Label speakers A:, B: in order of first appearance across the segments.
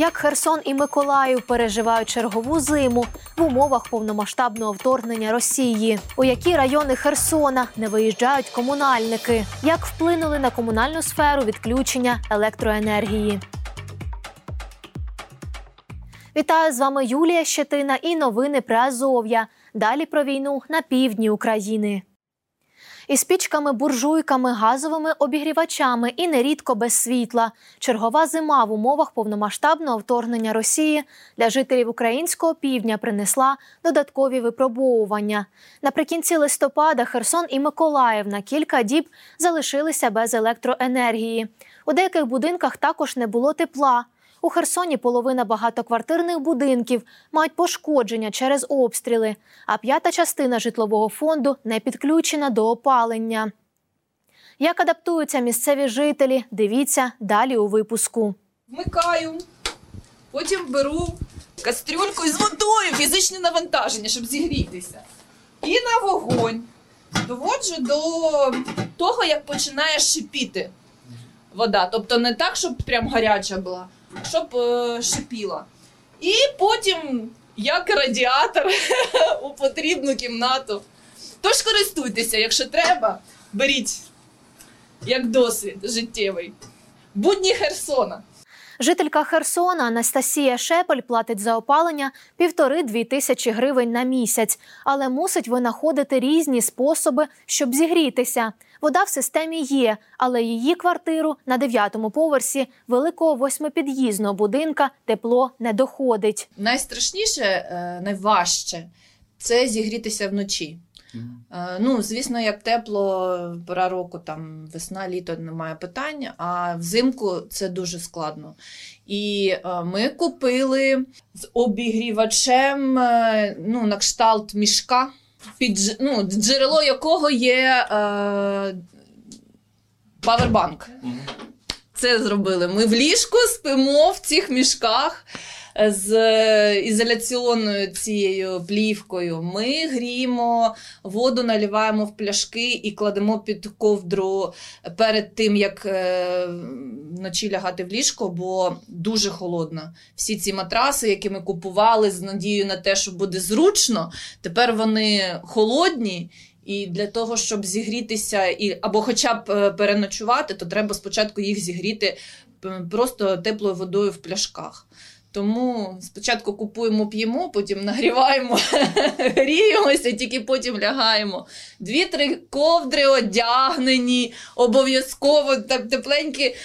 A: Як Херсон і Миколаїв переживають чергову зиму в умовах повномасштабного вторгнення Росії? У які райони Херсона не виїжджають комунальники? Як вплинули на комунальну сферу відключення електроенергії? Вітаю, з вами Юлія Щетина і новини Приазов'я. Далі про війну на півдні України. Із пічками-буржуйками, газовими обігрівачами і нерідко без світла. Чергова зима в умовах повномасштабного вторгнення Росії для жителів українського півдня принесла додаткові випробовування. Наприкінці листопада Херсон і Миколаїв на кілька діб залишилися без електроенергії. У деяких будинках також не було тепла. У Херсоні половина багатоквартирних будинків мають пошкодження через обстріли, а п'ята частина житлового фонду не підключена до опалення. Як адаптуються місцеві жителі, дивіться далі у випуску.
B: Вмикаю, потім беру кастрюльку із водою, фізичне навантаження, щоб зігрітися. І на вогонь доводжу до того, як починає шипіти вода. Тобто не так, щоб прям гаряча була, щоб шипіла. І потім, як радіатор, у потрібну кімнату. Тож користуйтеся, якщо треба, беріть як досвід життєвий. Будні Херсона.
A: Жителька Херсона Анастасія Шепель платить за опалення 1,5–2 тисячі гривень на місяць, але мусить винаходити різні способи, щоб зігрітися. Вода в системі є, але її квартиру на 9-му поверсі великого 8-під'їзного будинка тепло не доходить.
B: Найстрашніше, найважче – це зігрітися вночі. Звісно, як тепло, пора року, там весна, літо, немає питань, а взимку це дуже складно. І ми купили з обігрівачем, на кшталт мішка, джерело якого є павербанк. Це зробили. Ми в ліжку спимо в цих мішках з ізоляційною цією плівкою. Ми гріємо, воду наливаємо в пляшки і кладемо під ковдру перед тим, як вночі лягати в ліжко, бо дуже холодно. Всі ці матраси, які ми купували з надією на те, що буде зручно, тепер вони холодні. І для того, щоб зігрітися або хоча б переночувати, то треба спочатку їх зігріти просто теплою водою в пляшках. Тому спочатку купуємо, п'ємо, потім нагріваємо, гріємося, тільки потім лягаємо. 2-3 ковдри одягнені, обов'язково тепленькі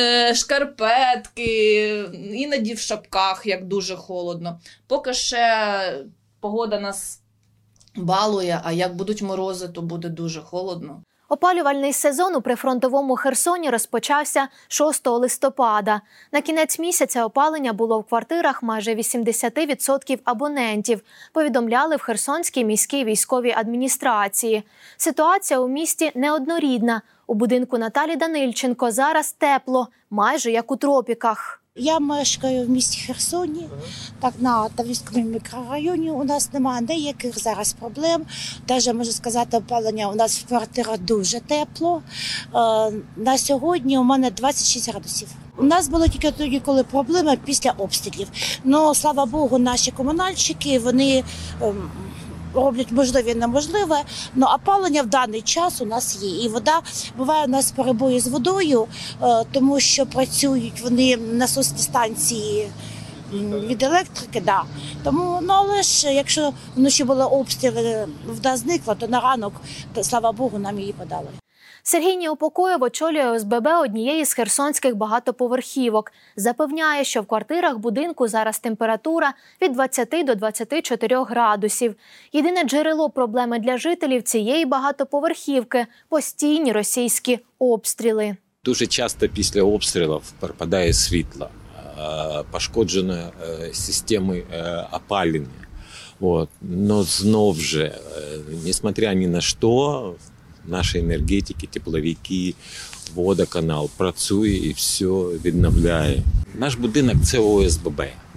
B: шкарпетки, іноді в шапках, як дуже холодно. Поки ще погода нас балує, а як будуть морози, то буде дуже холодно.
A: Опалювальний сезон у прифронтовому Херсоні розпочався 6 листопада. На кінець місяця опалення було в квартирах майже 80% абонентів, повідомляли в Херсонській міській військовій адміністрації. Ситуація у місті неоднорідна. У будинку Наталі Данильченко зараз тепло, майже як у тропіках.
C: Я мешкаю в місті Херсоні, так на Таврійському мікрорайоні. У нас немає ніяких зараз проблем. Навіть, можу сказати, опалення у нас в квартирах дуже тепло. На сьогодні у мене 26 градусів. У нас були тільки тоді, коли проблеми після обстрілів. Ну, слава Богу, наші комунальщики, вони роблять можливе і неможливе, але опалення в даний час у нас є. І вода, буває у нас перебої з водою, тому що працюють вони насосні станції від електрики, да. Тому, але ж, якщо вночі були обстріли, вода зникла, то на ранок, слава Богу, нам її подали.
A: Сергій Неупокоєв очолює ОСББ однієї з херсонських багатоповерхівок. Запевняє, що в квартирах будинку зараз температура від 20 до 24 градусів. Єдине джерело проблеми для жителів цієї багатоповерхівки – постійні російські обстріли.
D: Дуже часто після обстрілів пропадає світло, пошкоджені системи опалення. Но знов же, несмотря ні на що, наші енергетики, тепловики, водоканал працює і все відновляє. Наш будинок – це ОСББ.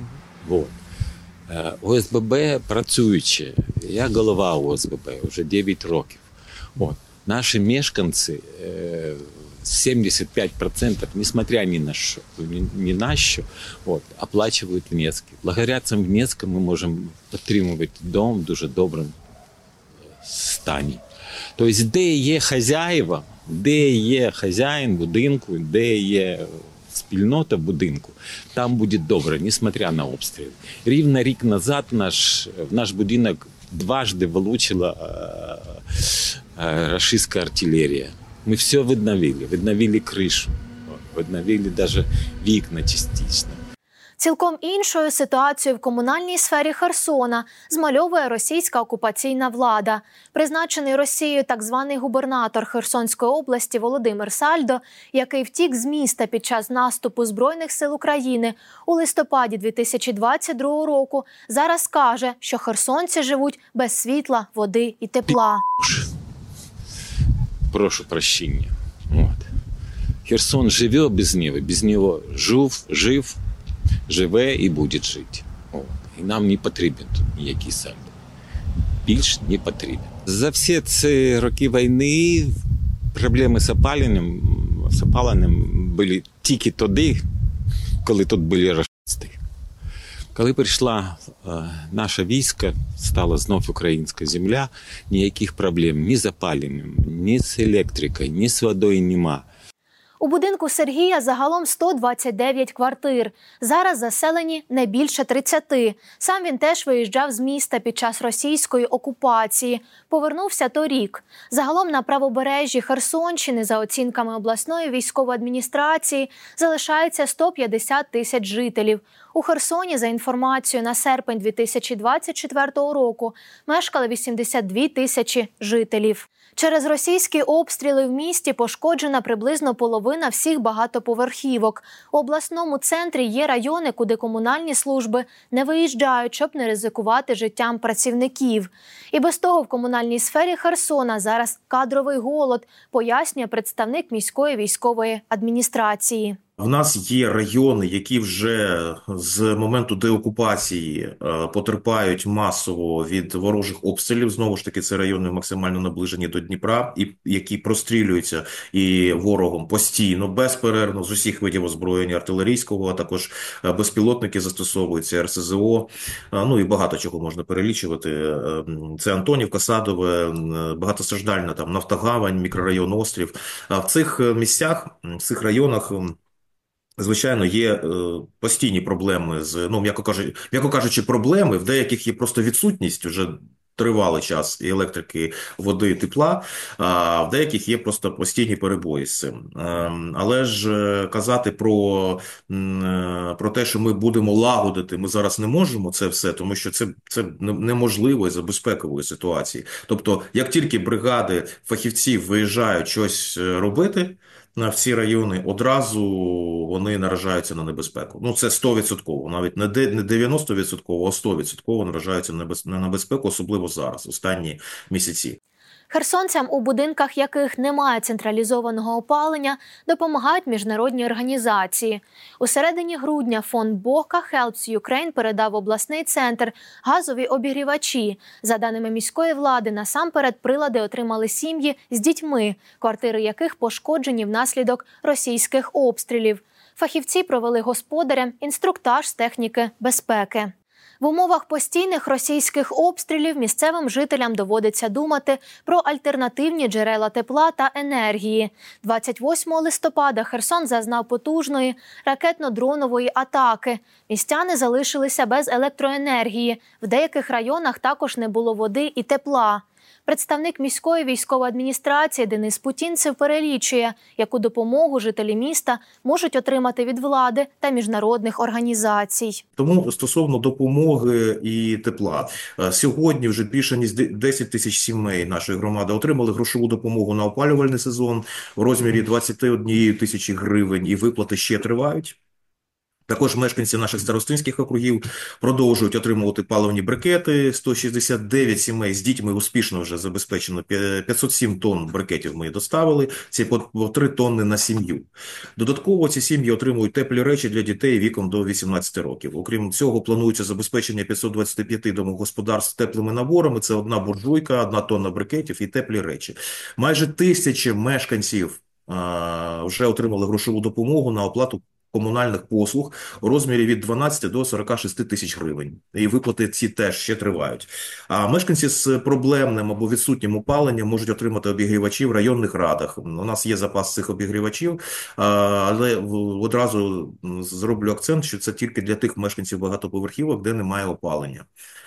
D: ОСББ працюючи. Я голова ОСББ вже 9 років. Наші мешканці 75%, несмотря ни на що, оплачивают внески. Благодаря цим внескам ми можемо підтримувати дом в дуже доброму стані. Тобто, де є хазяїва, де є хазяїн будинку, де є спільнота будинку, там буде добре, несмотря на обстріл. Рівно рік назад в наш будинок дважды влучила рашистська артилерія. Ми все відновили кришу, відновили навіть вікна частично.
A: Цілком іншою ситуацією в комунальній сфері Херсона змальовує російська окупаційна влада. Призначений Росією так званий губернатор Херсонської області Володимир Сальдо, який втік з міста під час наступу Збройних сил України у листопаді 2022 року, зараз каже, що херсонці живуть без світла, води і тепла.
D: Прошу прощення. Херсон живе без нього жив, живе і буде жити. І нам не потрібен тут ніякий Сальдо. Більш не потрібен. За всі ці роки війни проблеми з опаленням були тільки тоді, коли тут були рашисти. Коли прийшла наша війська, стала знов українська земля, ніяких проблем ні з опаленням, ні з електрикою, ні з водою нема.
A: У будинку Сергія загалом 129 квартир. Зараз заселені не більше 30. Сам він теж виїжджав з міста під час російської окупації. Повернувся торік. Загалом на правобережжі Херсонщини, за оцінками обласної військової адміністрації, залишається 150 тисяч жителів. У Херсоні, за інформацією на серпень 2024 року, мешкали 82 тисячі жителів. Через російські обстріли в місті пошкоджена приблизно половина всіх багатоповерхівок. У обласному центрі є райони, куди комунальні служби не виїжджають, щоб не ризикувати життям працівників. І без того в комунальній сфері Херсона зараз кадровий голод, пояснює представник міської військової адміністрації.
E: В нас є райони, які вже з моменту деокупації потерпають масово від ворожих обстрілів. Знову ж таки, це райони максимально наближені до Дніпра, і які прострілюються і ворогом постійно, безперервно, з усіх видів озброєння артилерійського, а також безпілотники застосовуються, РСЗО, ну і багато чого можна перелічувати. Це Антонівка, Садове, багатостраждальна там Нафтогавань, мікрорайон Острів. А в цих місцях, в цих районах, звичайно, є постійні проблеми з, м'яко кажучи, проблеми, в деяких є просто відсутність вже тривалий час і електрики, води, тепла, а в деяких є просто постійні перебої з цим. Але ж казати про те, що ми будемо лагодити, ми зараз не можемо це все, тому що це неможливо із-за безпекової ситуації. Тобто, як тільки бригади фахівців виїжджають щось робити, в ці райони, одразу вони наражаються на небезпеку. Ну, це 100%, навіть не 90%, а 100% наражаються на небезпеку, особливо зараз, останні місяці.
A: Херсонцям, у будинках яких немає централізованого опалення, допомагають міжнародні організації. У середині грудня фонд Бока Helps Ukraine передав в обласний центр газові обігрівачі. За даними міської влади, насамперед прилади отримали сім'ї з дітьми, квартири яких пошкоджені внаслідок російських обстрілів. Фахівці провели господарям інструктаж з техніки безпеки. В умовах постійних російських обстрілів місцевим жителям доводиться думати про альтернативні джерела тепла та енергії. 28 листопада Херсон зазнав потужної ракетно-дронової атаки. Містяни залишилися без електроенергії. В деяких районах також не було води і тепла. Представник міської військової адміністрації Денис Путінцев перелічує, яку допомогу жителі міста можуть отримати від влади та міжнародних організацій.
E: Тому стосовно допомоги і тепла, сьогодні вже більше ніж 10 тисяч сімей нашої громади отримали грошову допомогу на опалювальний сезон в розмірі 21 тисячі гривень, і виплати ще тривають. Також мешканці наших старостинських округів продовжують отримувати паливні брикети. 169 сімей з дітьми успішно вже забезпечено. 507 тонн брикетів ми доставили. Це по 3 тонни на сім'ю. Додатково ці сім'ї отримують теплі речі для дітей віком до 18 років. Окрім цього, планується забезпечення 525 домогосподарств теплими наборами. Це 1 буржуйка, 1 тонна брикетів і теплі речі. Майже 1000 мешканців вже отримали грошову допомогу на оплату комунальних послуг у розмірі від 12 до 46 тисяч гривень. І виплати ці теж ще тривають. А мешканці з проблемним або відсутнім опаленням можуть отримати обігрівачі в районних радах. У нас є запас цих обігрівачів, але одразу зроблю акцент, що це тільки для тих мешканців багатоповерхівок, де немає опалення.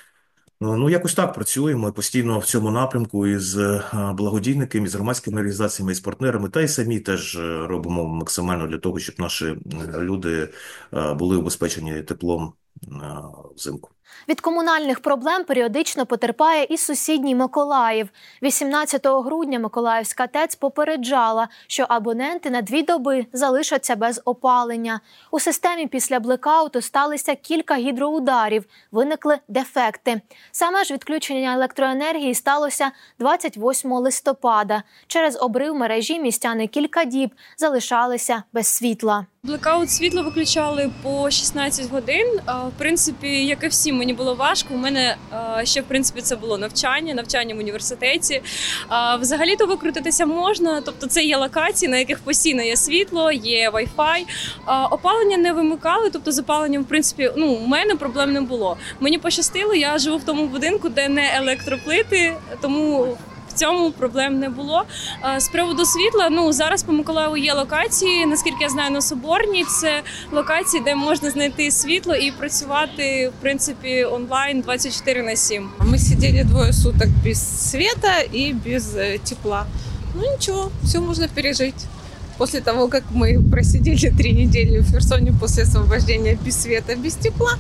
E: Ну, якось так працюємо постійно в цьому напрямку із благодійниками, із громадськими організаціями, із партнерами, та й самі теж робимо максимально для того, щоб наші люди були убезпечені теплом взимку.
A: Від комунальних проблем періодично потерпає і сусідній Миколаїв. 18 грудня Миколаївська ТЕЦ попереджала, що абоненти на 2 доби залишаться без опалення. У системі після блекауту сталося кілька гідроударів, виникли дефекти. Саме ж відключення електроенергії сталося 28 листопада. Через обрив мережі містяни кілька діб залишалися без світла.
F: Блекаут світло виключали по 16 годин. В принципі, як і всім, мені було важко. У мене ще, в принципі, це було навчання в університеті. Взагалі-то викрутитися можна, тобто це є локації, на яких постійно є світло, є Wi-Fi. Опалення не вимикали, тобто з опаленням, в принципі, у мене проблем не було. Мені пощастило, я живу в тому будинку, де не електроплити, тому в цьому проблем не було. З приводу світла, зараз по Миколаєву є локації, наскільки я знаю, на Соборній. Це локації, де можна знайти світло і працювати, в принципі, онлайн 24/7.
G: Мы сидели 2 суток без света и без тепла. Ничего, все можно пережить. После того, как мы просидели 3 недели в Херсоне после освобождения без света, без тепла,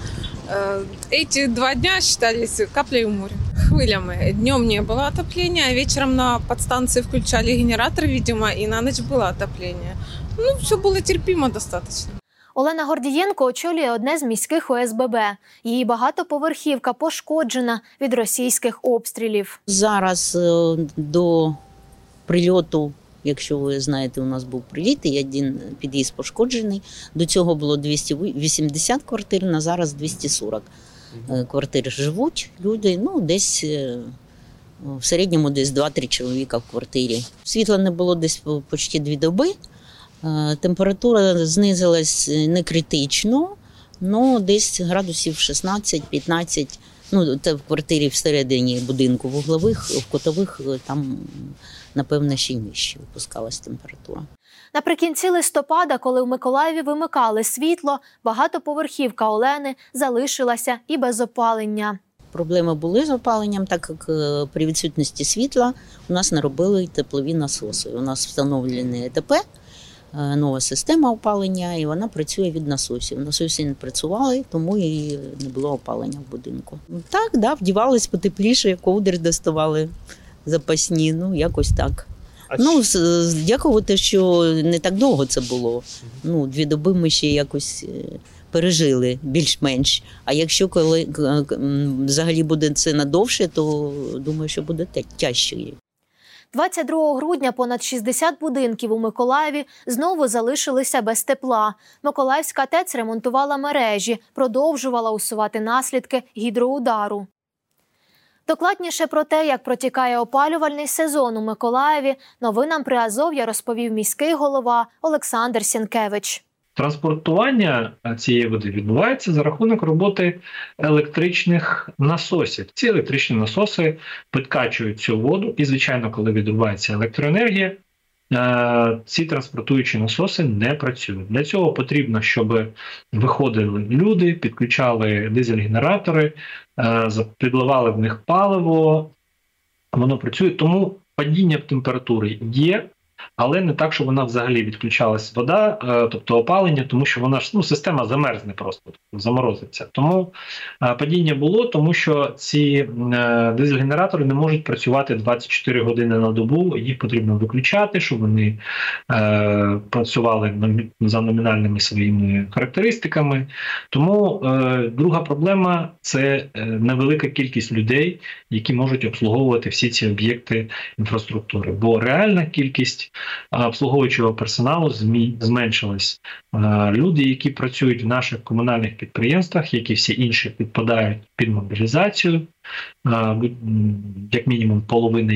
G: эти 2 дня считались каплей в море. Хвилями. Днем не было отопления, а вечером на подстанции включали генератор, видимо, и на ночь было отопление. Все было терпимо достаточно.
A: Олена Гордієнко очолює одне з міських ОСББ. Її багатоповерхівка пошкоджена від російських обстрілів.
H: Зараз до прильоту, якщо ви знаєте, у нас був приліт, і один під'їзд пошкоджений. До цього було 280 квартир, на зараз 240 квартир живуть люди. Десь в середньому десь 2-3 чоловіка в квартирі. Світла не було десь почти 2 доби. Температура знизилась не критично, але десь градусів 16-15. Це в квартирі всередині будинку, в углових, в кутових там, напевно, ще й нижче опускалась температура.
A: Наприкінці листопада, коли в Миколаєві вимикали світло, багатоповерхівка Олени залишилася і без опалення.
H: Проблеми були з опаленням, так як при відсутності світла у нас не робили теплові насоси. У нас встановлений ЕТП, нова система опалення, і вона працює від насосів. Насоси не працювали, тому і не було опалення в будинку. Так, вдівались потепліше, ковдри доставали запасні, якось так. Дякувати, що не так довго це було. 2 доби ми ще якось пережили, більш-менш. А якщо коли взагалі буде це надовше, то думаю, що буде тяжче.
A: 22 грудня понад 60 будинків у Миколаєві знову залишилися без тепла. Миколаївська ТЕЦ ремонтувала мережі, продовжувала усувати наслідки гідроудару. Докладніше про те, як протікає опалювальний сезон у Миколаєві, новинам Приазов'я розповів міський голова Олександр Сінкевич.
I: Транспортування цієї води відбувається за рахунок роботи електричних насосів. Ці електричні насоси підкачують цю воду і, звичайно, коли відрубається електроенергія, ці транспортуючі насоси не працюють. Для цього потрібно, щоб виходили люди, підключали дизель-генератори, підливали в них паливо, воно працює. Тому падіння температури є, але не так, що вона взагалі відключалась вода, тобто опалення, тому що вона ж, система замерзне просто, заморозиться. Тому падіння було, тому що ці дизель-генератори не можуть працювати 24 години на добу, їх потрібно виключати, щоб вони працювали за номінальними своїми характеристиками. Тому друга проблема – це невелика кількість людей, які можуть обслуговувати всі ці об'єкти інфраструктури, бо реальна кількість обслуговуючого персоналу зменшилась. Люди, які працюють в наших комунальних підприємствах, як і всі інші, підпадають під мобілізацію, як мінімум половина їх.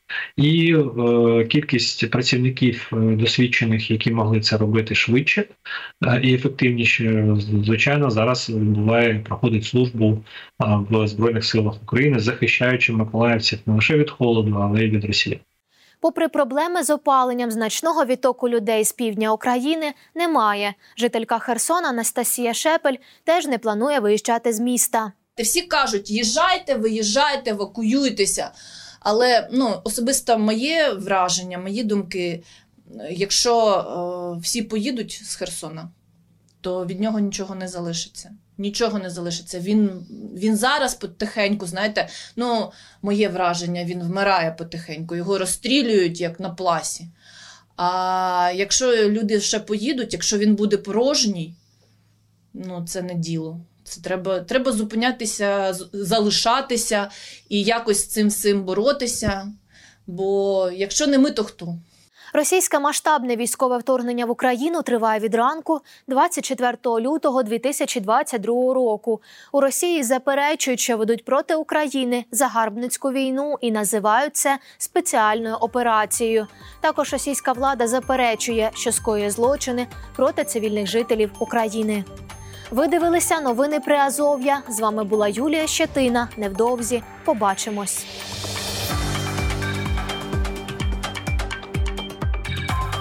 I: і кількість працівників досвідчених, які могли це робити швидше і ефективніше, звичайно, зараз проходить службу в Збройних силах України, захищаючи миколаївців не лише від холоду, але й від Росії.
A: Попри проблеми з опаленням, значного відтоку людей з півдня України немає. Жителька Херсона Анастасія Шепель теж не планує виїжджати з міста.
B: Всі кажуть, їжджайте, виїжджайте, евакуюйтеся. Але особисто моє враження, мої думки, якщо всі поїдуть з Херсона, то від нього нічого не залишиться. Нічого не залишиться. Він зараз потихеньку, знаєте, моє враження, він вмирає потихеньку. Його розстрілюють, як на пласі. А якщо люди ще поїдуть, якщо він буде порожній, це не діло. Це треба зупинятися, залишатися і якось з цим всім боротися. Бо якщо не ми, то хто?
A: Російське масштабне військове вторгнення в Україну триває від ранку 24 лютого 2022 року. У Росії заперечують, що ведуть проти України загарбницьку війну і називають це спеціальною операцією. Також російська влада заперечує, що скоює злочини проти цивільних жителів України. Ви дивилися новини Приазов'я. З вами була Юлія Щетина. Невдовзі побачимось.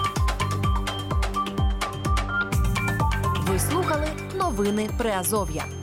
J: Ви слухали новини Приазов'я.